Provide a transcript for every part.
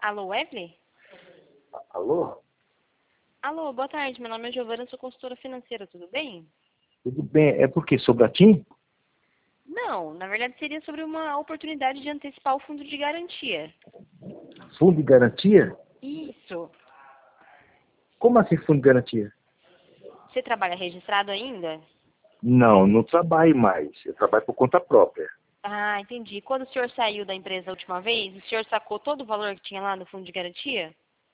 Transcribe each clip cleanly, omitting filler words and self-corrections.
Alô, Wesley? Alô? Alô, boa tarde. Meu nome é Giovana, sou consultora financeira, tudo bem? Tudo bem. É por quê? Sobre a TIM? Não, na verdade seria sobre uma oportunidade de antecipar o fundo de garantia. Fundo de garantia? Isso. Como assim fundo de garantia? Você trabalha registrado ainda? Não, não trabalho mais. Eu trabalho por conta própria. Ah, entendi. Quando o senhor saiu da empresa a última vez, o senhor sacou todo o valor que tinha lá no fundo de garantia?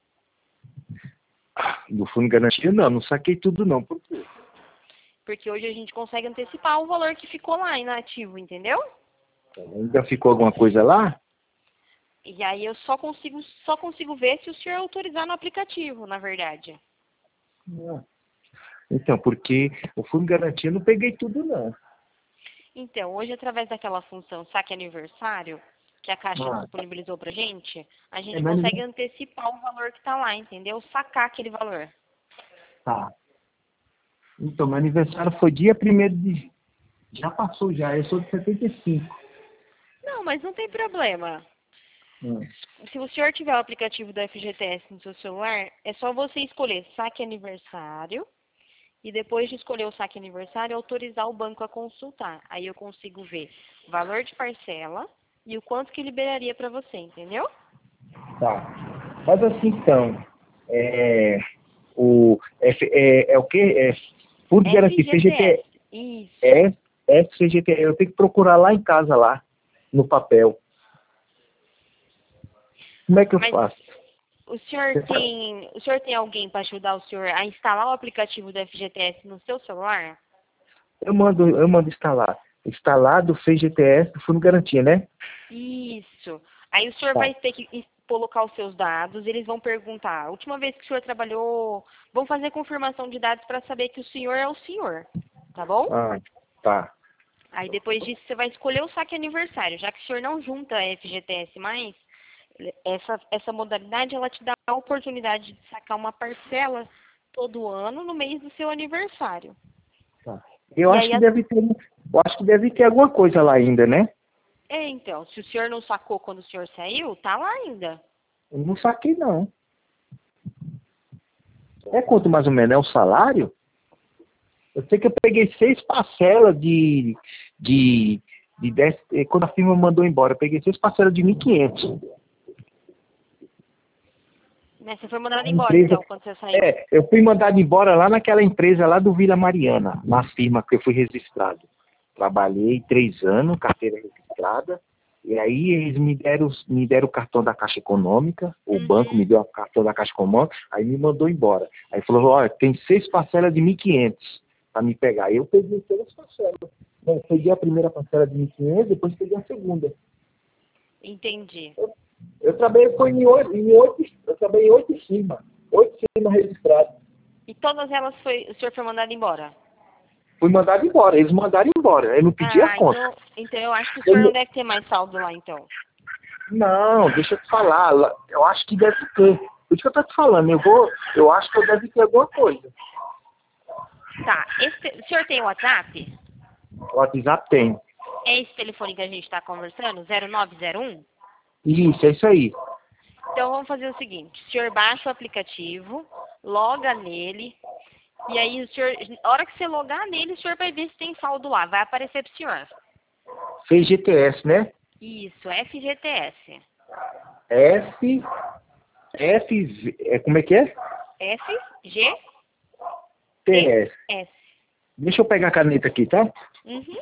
No fundo de garantia, não saquei tudo não. Por quê? Porque hoje a gente consegue antecipar o valor que ficou lá inativo, entendeu? Ainda ficou alguma coisa lá? E aí eu só consigo ver se o senhor autorizar no aplicativo, na verdade. Não. Então, porque o fundo de garantia eu não peguei tudo não. Então, hoje, através daquela função saque aniversário, que a Caixa Ah, disponibilizou pra a é gente mais consegue antecipar o valor que tá lá, entendeu? Sacar aquele valor. tá. Então, meu aniversário foi dia 1º de... Já passou já, eu sou de 75. Não, mas não tem problema. Hum. Se o senhor tiver o aplicativo do FGTS no seu celular, é só você escolher saque aniversário e depois de escolher o saque aniversário, autorizar o banco a consultar. Aí eu consigo ver o valor de parcela e o quanto que liberaria para você, entendeu? Tá. Mas assim então, é o quê? É fundo de garantia, FGTS. CGT, Isso. FGT, eu tenho que procurar lá em casa, lá, no papel. Como é que eu Mas faço? o senhor tem alguém para ajudar o senhor a instalar o aplicativo do FGTS no seu celular? Eu mando instalar. Instalar do FGTS, do Fundo de Garantia, né? Isso. Aí o senhor Tá. vai ter que colocar os seus dados, eles vão perguntar, a última vez que o senhor trabalhou, vão fazer confirmação de dados para saber que o senhor é o senhor, tá bom? Ah, tá. Aí depois disso você vai escolher o saque aniversário, já que o senhor não junta FGTS mais, essa modalidade ela te dá a oportunidade de sacar uma parcela todo ano no mês do seu aniversário. Tá. Eu E acho aí, que deve ter alguma coisa lá ainda, né? então, se o senhor não sacou quando o senhor saiu, tá lá ainda. Eu não saquei, não. É quanto mais ou menos? É o salário? Eu sei que eu peguei 6 parcelas de 10, quando a firma mandou embora, eu peguei 6 parcelas de 1.500. Né? Você foi mandado A embora, empresa, então, quando você saiu. eu fui mandado embora lá naquela empresa lá do Vila Mariana, na firma que eu fui registrado. Trabalhei 3 anos, carteira registrada, e aí eles me deram o cartão da Caixa Econômica, o banco me Uhum. deu o cartão da Caixa Econômica, aí me mandou embora. Aí falou, olha, tem 6 parcelas de 1.500 para me pegar. Aí eu peguei todas as parcelas. Eu peguei a primeira parcela de 1.500, depois peguei a segunda. Entendi. Eu trabalhei foi eu trabalhei em 8 firmas, 8 firmas registradas. E todas elas o senhor foi mandado embora? Fui mandado embora, eles mandaram embora, eu não pedi a Ah, conta. então eu acho que o Eu senhor não não, deve ter mais saldo lá, então. não, deixa eu te falar, eu acho que deve ter. Por isso que eu tô te falando, eu acho que eu deve ter alguma coisa. Tá. O senhor tem WhatsApp? O WhatsApp tem. É esse telefone que a gente está conversando? 0901? Isso, é isso aí. Então vamos fazer o seguinte, o senhor baixa o aplicativo, loga nele, e aí na hora que você logar nele, o senhor vai ver se tem saldo lá, vai aparecer pro senhor. FGTS, né? Isso, FGTS. F, como é que é? FGTS. TS. Deixa eu pegar a caneta aqui, tá? Uhum.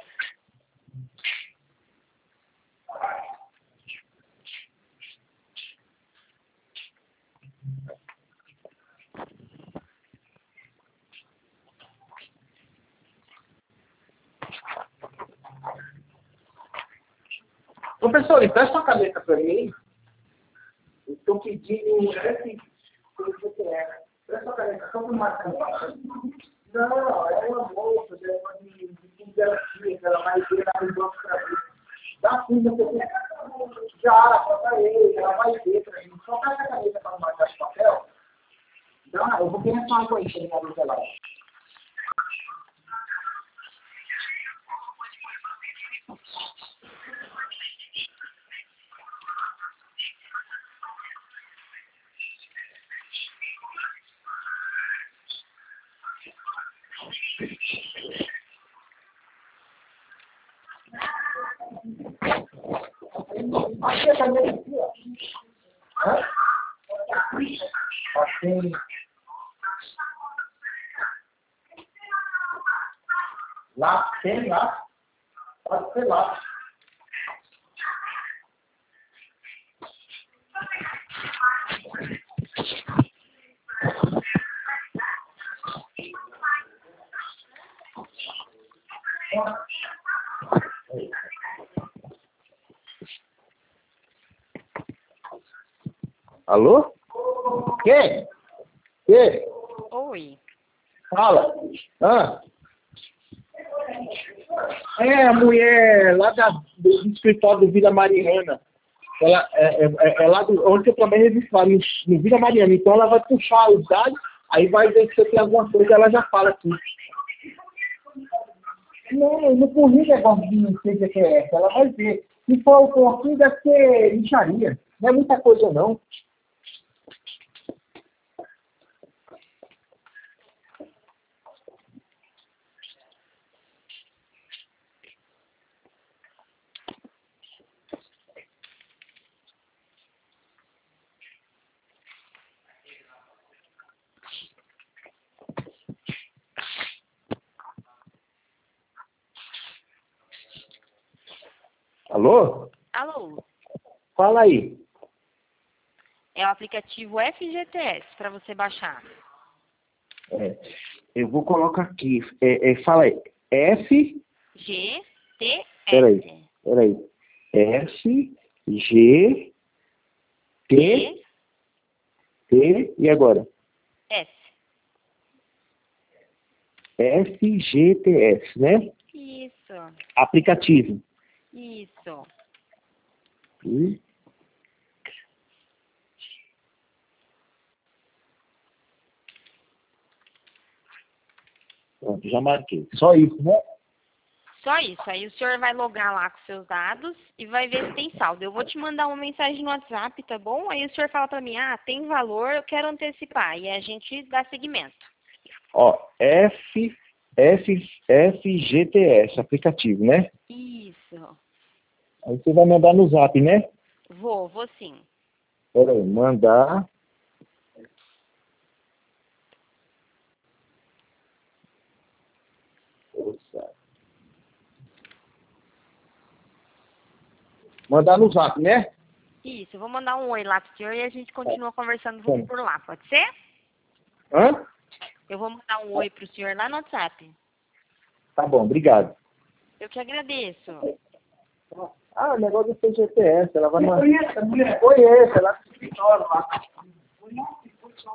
Professor, empresta uma caneta para mim. Estou pedindo um FGTS. Presta uma caneta, só para marcar. Não, é uma moça, é uma de garantia, que ela vai ver lá no banco para mim. Dá fundo, já ele, ela vai ver para mim. Só pega a caneta para marcar esse papel. Dá, eu vou querer só água aí, para ele lá. Aqui também, aqui, ó. Hã? Assim. Lá, tem lá. Pode ser lá. Alô? Quem? Quem? Oi. Fala. Ah. É a mulher lá do escritório do Vila Mariana. Ela é lá onde eu também registrado, no Vila Mariana. Então ela vai puxar os dados, aí vai ver se você tem alguma coisa, ela já fala aqui. Não corri negócio de não sei o que é essa, ela vai ver. Se for um pouquinho, deve ser lixaria. Não é muita coisa não. Alô? Alô? Fala aí. É o aplicativo FGTS para você baixar. Eu vou colocar aqui. Fala aí. GTS. Peraí. F, G, T, T, e agora? S. FGTS, né? Isso. Aplicativo. Isso. Pronto, já marquei. Só isso, né? Só isso. Aí o senhor vai logar lá com seus dados e vai ver se tem saldo. Eu vou te mandar uma mensagem no WhatsApp, tá bom? Aí o senhor fala pra mim, tem valor, eu quero antecipar. E a gente dá seguimento. Ó, FGTS, aplicativo, né? Isso. Aí você vai mandar no Zap, né? Vou sim. Peraí, mandar. Mandar no Zap, né? Isso, eu vou mandar um oi lá pro senhor e a gente continua conversando por lá, pode ser? Hã? Eu vou mandar um oi pro senhor lá no WhatsApp. Tá bom, obrigado. Eu que agradeço. O negócio do FGTS, ela vai mandar. Conheço, ela é lá.